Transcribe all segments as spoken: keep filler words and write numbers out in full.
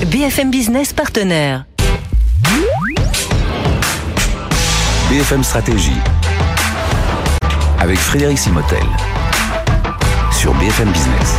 B F M Business partenaire. B F M Stratégie avec Frédéric Simotel sur B F M Business.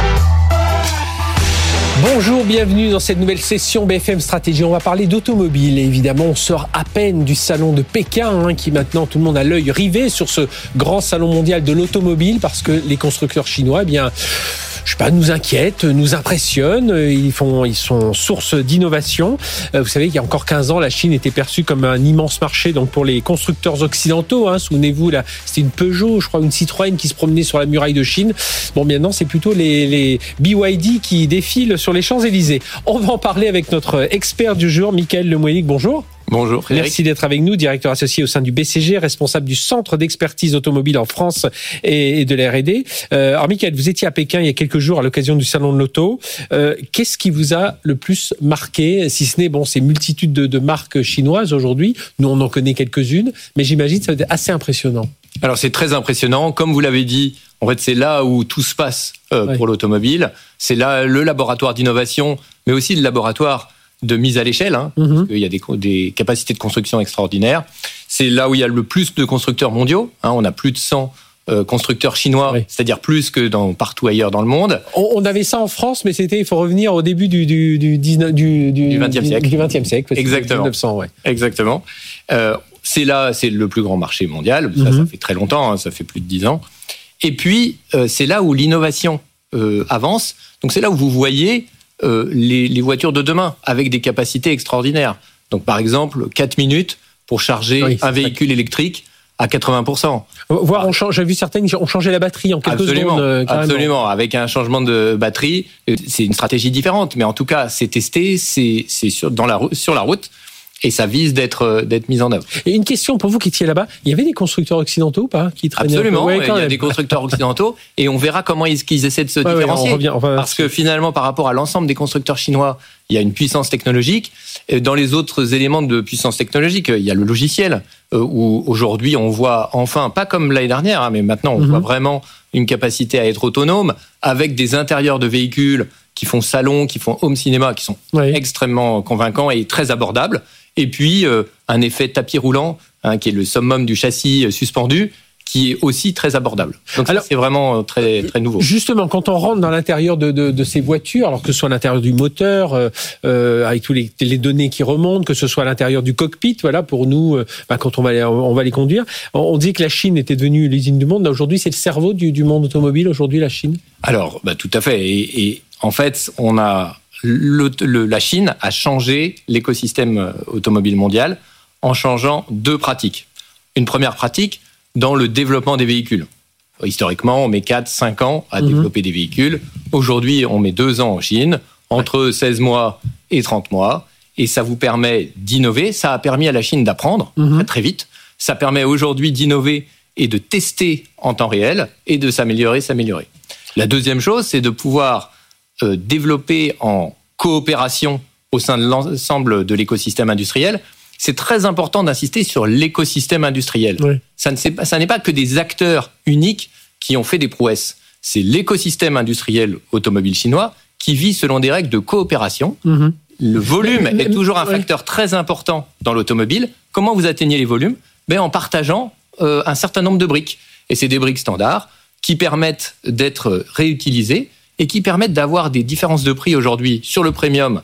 Bonjour, bienvenue dans cette nouvelle session B F M Stratégie. On va parler d'automobile. Et évidemment, on sort à peine du salon de Pékin, hein, qui maintenant tout le monde a l'œil rivé sur ce grand salon mondial de l'automobile, parce que les constructeurs chinois, eh bien, je sais pas, nous inquiètent, nous impressionnent. Ils font, ils sont source d'innovation. Vous savez qu'il y a encore quinze ans, la Chine était perçue comme un immense marché, donc pour les constructeurs occidentaux. Hein, souvenez-vous, là, c'était une Peugeot, je crois, une Citroën qui se promenait sur la muraille de Chine. Bon, maintenant, c'est plutôt les, les B Y D qui défilent sur les Champs-Élysées. On va en parler avec notre expert du jour, Michael Lemoynic. Bonjour. Bonjour Frédéric. Merci d'être avec nous, directeur associé au sein du B C G, responsable du Centre d'expertise automobile en France et de la R et D. Euh, alors Michael, vous étiez à Pékin il y a quelques jours à l'occasion du salon de l'auto. Euh, qu'est-ce qui vous a le plus marqué, si ce n'est bon, ces multitudes de, de marques chinoises aujourd'hui? Nous, on en connaît quelques-unes, mais j'imagine que ça va être assez impressionnant. Alors c'est très impressionnant. Comme vous l'avez dit, en fait, c'est là où tout se passe euh, ouais. pour l'automobile. C'est là le laboratoire d'innovation, mais aussi le laboratoire de mise à l'échelle, hein, mm-hmm. parce qu'il y a des, des capacités de construction extraordinaires. C'est là où il y a le plus de constructeurs mondiaux. Hein, on a plus de cent euh, constructeurs chinois, oui. c'est-à-dire plus que dans, partout ailleurs dans le monde. On, on avait ça en France, mais c'était, il faut revenir au début du, du, du, du, du, du vingtième siècle. Du vingtième siècle. Exactement. mille neuf cents, ouais. Exactement. Euh, c'est là, c'est le plus grand marché mondial. Ça, mm-hmm. ça fait très longtemps, hein, ça fait plus de dix ans. Et puis, euh, c'est là où l'innovation euh, avance. Donc, c'est là où vous voyez Euh, les, les voitures de demain avec des capacités extraordinaires. Donc, par exemple, quatre minutes pour charger oui, un véhicule vrai. électrique à quatre-vingts pour cent. Voire, on change, j'ai vu certaines ont changé la batterie en quelques absolument, secondes. Euh, absolument, avec un changement de batterie, c'est une stratégie différente, mais en tout cas, c'est testé, c'est, c'est sur, dans la, sur la route. Et ça vise d'être, d'être mis en œuvre. Et une question pour vous qui étiez là-bas, il y avait des constructeurs occidentaux ou pas qui traînaient? Absolument, ouais, il y a même. des constructeurs occidentaux et on verra comment ils, qu'ils essaient de se ouais, différencier. Ouais, on revient, on va... Parce que finalement, par rapport à l'ensemble des constructeurs chinois, il y a une puissance technologique. Et dans les autres éléments de puissance technologique, il y a le logiciel, où aujourd'hui on voit enfin, pas comme l'année dernière, hein, mais maintenant on mm-hmm. voit vraiment une capacité à être autonome avec des intérieurs de véhicules qui font salon, qui font home cinéma, qui sont ouais. extrêmement convaincants et très abordables. Et puis, euh, un effet tapis roulant, hein, qui est le summum du châssis suspendu, qui est aussi très abordable. Donc, alors, ça, c'est vraiment très, très nouveau. Justement, quand on rentre dans l'intérieur de, de, de ces voitures, alors que ce soit à l'intérieur du moteur, euh, euh, avec tous les, les données qui remontent, que ce soit à l'intérieur du cockpit, voilà, pour nous, euh, bah, quand on va, les, on va les conduire, on, on dit que la Chine était devenue l'usine du monde. Là, aujourd'hui, c'est le cerveau du, du monde automobile, aujourd'hui, la Chine? Alors, bah, tout à fait. Et, et en fait, on a... Le, le, la Chine a changé l'écosystème automobile mondial en changeant deux pratiques. Une première pratique dans le développement des véhicules. Historiquement, on met quatre à cinq ans à mmh. développer des véhicules. Aujourd'hui, on met deux ans en Chine, entre seize mois et trente mois. Et ça vous permet d'innover. Ça a permis à la Chine d'apprendre mmh. très, très vite. Ça permet aujourd'hui d'innover et de tester en temps réel et de s'améliorer, s'améliorer. La deuxième chose, c'est de pouvoir Euh, développer en coopération au sein de l'ensemble de l'écosystème industriel. C'est très important d'insister sur l'écosystème industriel. Oui. Ça ne pas, ça n'est pas que des acteurs uniques qui ont fait des prouesses. C'est l'écosystème industriel automobile chinois qui vit selon des règles de coopération. Mm-hmm. Le volume est toujours un facteur très important dans l'automobile. Comment vous atteignez les volumes? Ben, en partageant euh, un certain nombre de briques. Et c'est des briques standards qui permettent d'être réutilisées et qui permettent d'avoir des différences de prix aujourd'hui sur le premium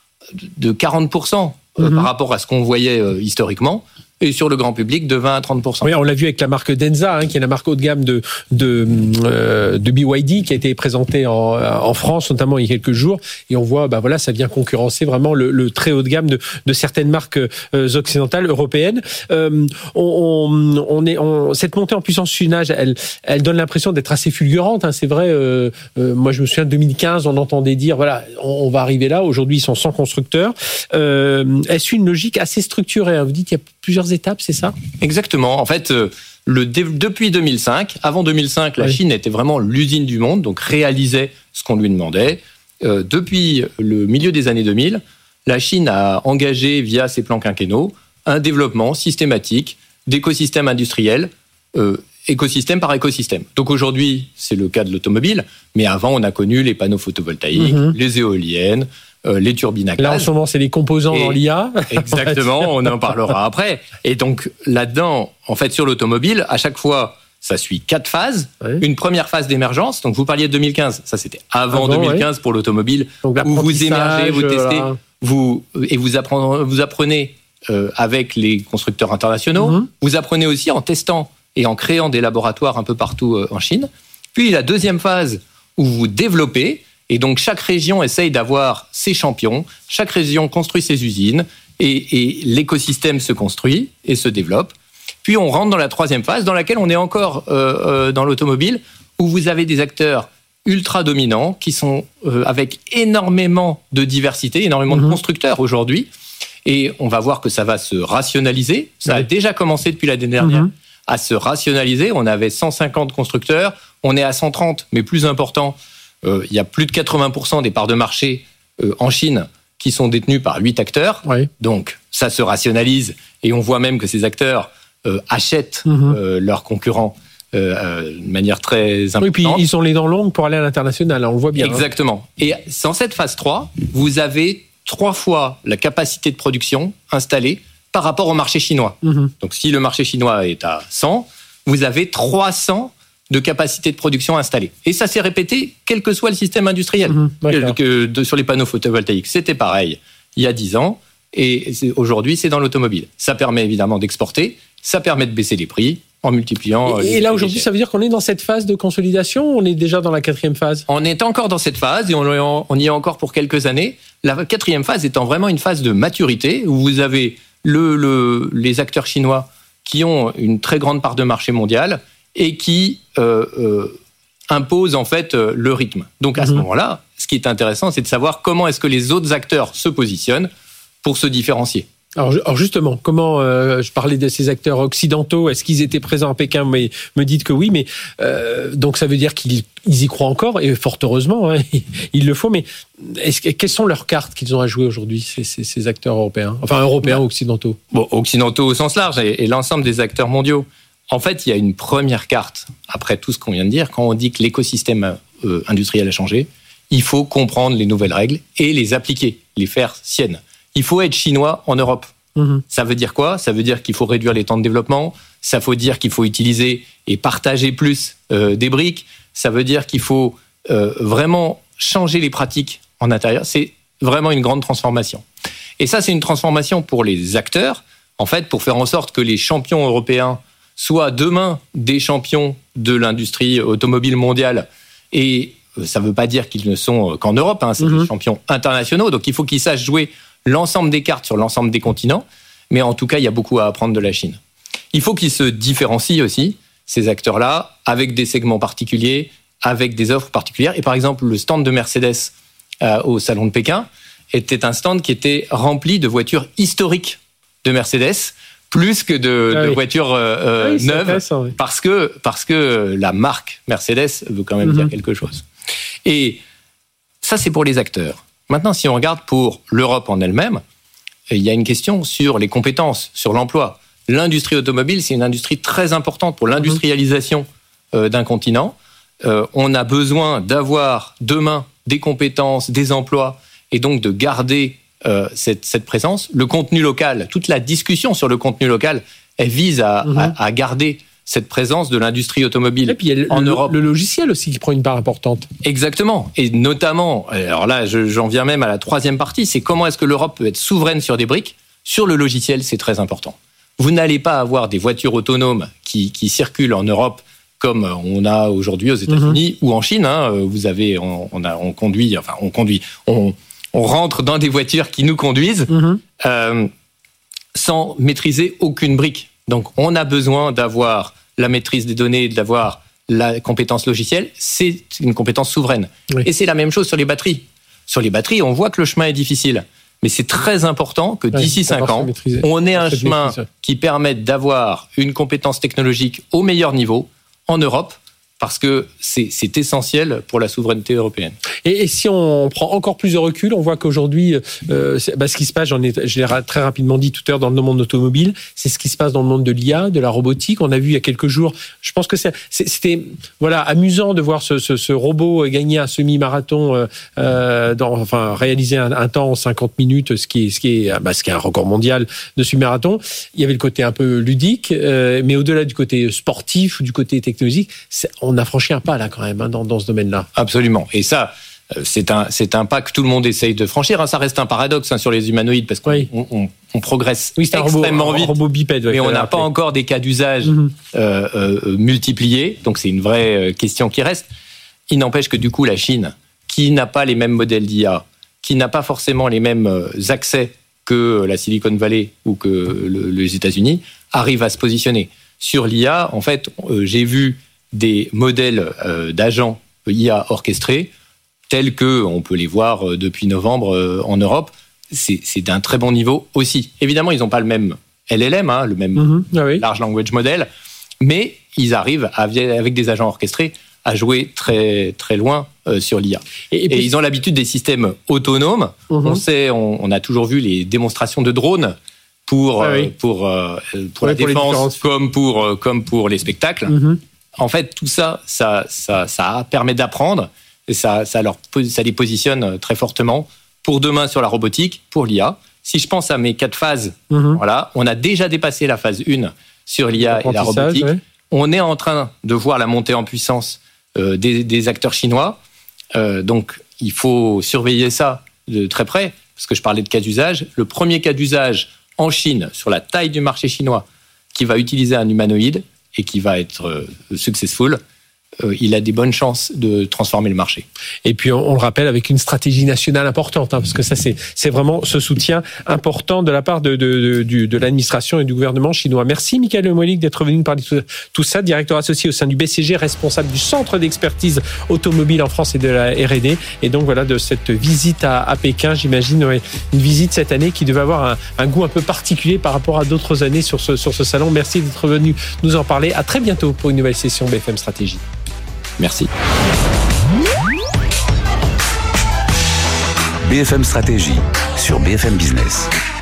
de quarante pour cent mmh. par rapport à ce qu'on voyait historiquement, et sur le grand public de vingt à trente pour cent. Oui, on l'a vu avec la marque Denza, hein, qui est la marque haut de gamme de de, euh, de B Y D, qui a été présentée en, en France, notamment il y a quelques jours, et on voit, bah voilà, ça vient concurrencer vraiment le, le très haut de gamme de, de certaines marques euh, occidentales, européennes. Euh, on, on est, on, cette montée en puissance chinoise, elle, elle donne l'impression d'être assez fulgurante. Hein, c'est vrai. Euh, euh, moi, je me souviens de deux mille quinze, on entendait dire, voilà, on, on va arriver là. Aujourd'hui, ils sont cent constructeurs. Euh, est-ce une logique assez structurée, hein? Vous dites qu'il y a plusieurs étapes, c'est ça? Exactement. En fait, le, depuis deux mille cinq, avant deux mille cinq, la oui. Chine était vraiment l'usine du monde, donc réalisait ce qu'on lui demandait. Euh, depuis le milieu des années deux mille, la Chine a engagé, via ses plans quinquennaux, un développement systématique d'écosystèmes industriels, euh, écosystème par écosystème. Donc aujourd'hui, c'est le cas de l'automobile, mais avant, on a connu les panneaux photovoltaïques, mmh. les éoliennes, euh, les turbines à gaz. Là, en ce moment, c'est les composants et dans l'I A. Exactement, on en parlera après. Et donc, là-dedans, en fait, sur l'automobile, à chaque fois, ça suit quatre phases. Oui. Une première phase d'émergence. Donc, vous parliez de deux mille quinze. Ça, c'était avant, avant deux mille quinze, oui. Pour l'automobile. Donc, où vous émergez, vous testez, là. vous, et vous apprenez, vous apprenez euh, avec les constructeurs internationaux. Mm-hmm. Vous apprenez aussi en testant et en créant des laboratoires un peu partout euh, en Chine. Puis, la deuxième phase où vous développez. Et donc, chaque région essaye d'avoir ses champions. Chaque région construit ses usines. Et, et l'écosystème se construit et se développe. Puis on rentre dans la troisième phase, dans laquelle on est encore euh, euh, dans l'automobile, où vous avez des acteurs ultra dominants qui sont euh, avec énormément de diversité, énormément mmh. de constructeurs aujourd'hui. Et on va voir que ça va se rationaliser. Ça oui. a déjà commencé depuis l'année dernière mmh. à se rationaliser. On avait cent cinquante constructeurs, on est à cent trente, mais plus important, euh, il y a plus de quatre-vingts pour cent des parts de marché euh, en Chine qui sont détenues par huit acteurs. Oui. Donc ça se rationalise et on voit même que ces acteurs Euh, achètent mmh. euh, leurs concurrents euh, euh, de manière très importante. Oui, puis ils ont les dents longues pour aller à l'international, on le voit bien. Exactement. Hein. Et dans cette phase trois, vous avez trois fois la capacité de production installée par rapport au marché chinois. Mmh. Donc si le marché chinois est à cent, vous avez trois cents de capacité de production installée. Et ça s'est répété quel que soit le système industriel. Mmh. Que, que de, sur les panneaux photovoltaïques, c'était pareil il y a dix ans. Et c'est, aujourd'hui, c'est dans l'automobile. Ça permet évidemment d'exporter. Ça permet de baisser les prix en multipliant... Et, et là, aujourd'hui, ça veut dire qu'on est dans cette phase de consolidation ou on est déjà dans la quatrième phase ? On est encore dans cette phase et on, on y est encore pour quelques années. La quatrième phase étant vraiment une phase de maturité où vous avez le, le, les acteurs chinois qui ont une très grande part de marché mondial et qui euh, euh, imposent en fait le rythme. Donc à mmh. ce moment-là, ce qui est intéressant, c'est de savoir comment est-ce que les autres acteurs se positionnent pour se différencier. Alors, alors justement, comment euh, je parlais de ces acteurs occidentaux, est-ce qu'ils étaient présents à Pékin ? Mais me dites que oui, mais euh, donc ça veut dire qu'ils ils y croient encore et fort heureusement, hein, il le faut. Mais est-ce, quelles sont leurs cartes qu'ils ont à jouer aujourd'hui, ces, ces, ces acteurs européens, enfin européens, ou occidentaux ? Bon, occidentaux au sens large et, et l'ensemble des acteurs mondiaux. En fait, il y a une première carte après tout ce qu'on vient de dire. Quand on dit que l'écosystème euh, industriel a changé, il faut comprendre les nouvelles règles et les appliquer, les faire siennes. Il faut être chinois en Europe. Mmh. Ça veut dire quoi ? Ça veut dire qu'il faut réduire les temps de développement. Ça veut dire qu'il faut utiliser et partager plus euh, des briques. Ça veut dire qu'il faut euh, vraiment changer les pratiques en intérieur. C'est vraiment une grande transformation. Et ça, c'est une transformation pour les acteurs, en fait, pour faire en sorte que les champions européens soient demain des champions de l'industrie automobile mondiale. Et ça ne veut pas dire qu'ils ne sont qu'en Europe, hein, c'est mmh. des champions internationaux. Donc, il faut qu'ils sachent jouer l'ensemble des cartes sur l'ensemble des continents, mais en tout cas, il y a beaucoup à apprendre de la Chine. Il faut qu'ils se différencient aussi, ces acteurs-là, avec des segments particuliers, avec des offres particulières. Et par exemple, le stand de Mercedes euh, au Salon de Pékin était un stand qui était rempli de voitures historiques de Mercedes, plus que de, ah oui. de voitures euh, oui, neuves, oui. parce que, parce que la marque Mercedes veut quand même mm-hmm. dire quelque chose. Et ça, c'est pour les acteurs. Maintenant, si on regarde pour l'Europe en elle-même, il y a une question sur les compétences, sur l'emploi. L'industrie automobile, c'est une industrie très importante pour l'industrialisation euh, d'un continent. Euh, on a besoin d'avoir demain des compétences, des emplois, et donc de garder euh, cette, cette présence. Le contenu local, toute la discussion sur le contenu local, elle vise à, mmh. à, à garder cette présence de l'industrie automobile et puis il y a le, en le, Europe. Le logiciel aussi qui prend une part importante. Exactement. Et notamment, alors là, je, j'en viens même à la troisième partie, c'est comment est-ce que l'Europe peut être souveraine sur des briques ? Sur le logiciel, c'est très important. Vous n'allez pas avoir des voitures autonomes qui, qui circulent en Europe comme on a aujourd'hui aux États-Unis mmh. ou en Chine. Hein. Vous avez, on, on, a, on conduit, enfin on conduit, on, on rentre dans des voitures qui nous conduisent mmh. euh, sans maîtriser aucune brique. Donc, on a besoin d'avoir la maîtrise des données, d'avoir la compétence logicielle. C'est une compétence souveraine. Oui. Et c'est la même chose sur les batteries. Sur les batteries, on voit que le chemin est difficile. Mais c'est très important que d'ici cinq ans, on ait un chemin qui permette d'avoir une compétence technologique au meilleur niveau en Europe parce que c'est, c'est essentiel pour la souveraineté européenne. Et, et si on prend encore plus de recul, on voit qu'aujourd'hui, euh, bah, ce qui se passe, j'en ai, je l'ai très rapidement dit tout à l'heure dans le monde automobile, c'est ce qui se passe dans le monde de l'I A, de la robotique. On a vu il y a quelques jours, je pense que c'est, c'est, c'était voilà amusant de voir ce, ce, ce robot gagner un semi-marathon, euh, dans, enfin réaliser un, un temps en cinquante minutes, ce qui est, ce qui est, bah, ce qui est un record mondial de semi-marathon. Il y avait le côté un peu ludique, euh, mais au-delà du côté sportif ou du côté technologique, c'est, on a franchi un pas là quand même hein, dans, dans ce domaine-là. Absolument. Et ça, c'est un, c'est un pas que tout le monde essaye de franchir. Ça reste un paradoxe hein, sur les humanoïdes parce qu'on oui. on, on, on progresse oui, c'est extrêmement un robot, vite. Un robot bipède, ouais, mais on n'a pas encore des cas d'usage mm-hmm. euh, euh, multipliés. Donc c'est une vraie question qui reste. Il n'empêche que du coup la Chine, qui n'a pas les mêmes modèles d'I A, qui n'a pas forcément les mêmes accès que la Silicon Valley ou que le, les États-Unis, arrive à se positionner. Sur l'I A, en fait, euh, j'ai vu des modèles euh, d'agents I A orchestrés, tels qu'on peut les voir euh, depuis novembre euh, en Europe. C'est, c'est d'un très bon niveau aussi. Évidemment, ils n'ont pas le même L L M, hein, le même mm-hmm. ah oui. Large Language Model, mais ils arrivent, à, avec des agents orchestrés, à jouer très, très loin euh, sur l'I A. Et, et, puis, et ils ont l'habitude des systèmes autonomes. Mm-hmm. On sait, on, on a toujours vu les démonstrations de drones pour, ah oui. pour, euh, pour ouais, la pour défense comme pour, euh, comme pour les spectacles. Mm-hmm. En fait, tout ça, ça, ça, ça permet d'apprendre et ça, ça, leur, ça les positionne très fortement pour demain sur la robotique, pour l'I A. Si je pense à mes quatre phases, mm-hmm. voilà, on a déjà dépassé la phase un sur l'I A et la robotique. Ouais. On est en train de voir la montée en puissance euh, des, des acteurs chinois. Euh, donc, il faut surveiller ça de très près, parce que je parlais de cas d'usage. Le premier cas d'usage en Chine, sur la taille du marché chinois, qui va utiliser un humanoïde, et qui va être euh, successful, euh, il a des bonnes chances de transformer le marché. Et puis, on, on le rappelle, avec une stratégie nationale importante, hein, parce que ça, c'est, c'est vraiment ce soutien important de la part de, de, de, de l'administration et du gouvernement chinois. Merci, Michael Moelik, d'être venu nous parler de tout ça, directeur associé au sein du B C G, responsable du Centre d'expertise automobile en France et de la R et D. Et donc, voilà, de cette visite à, à Pékin, j'imagine, ouais, une visite cette année qui devait avoir un, un goût un peu particulier par rapport à d'autres années sur ce, sur ce salon. Merci d'être venu nous en parler. À très bientôt pour une nouvelle session B F M Stratégie. Merci. B F M Stratégie sur B F M Business.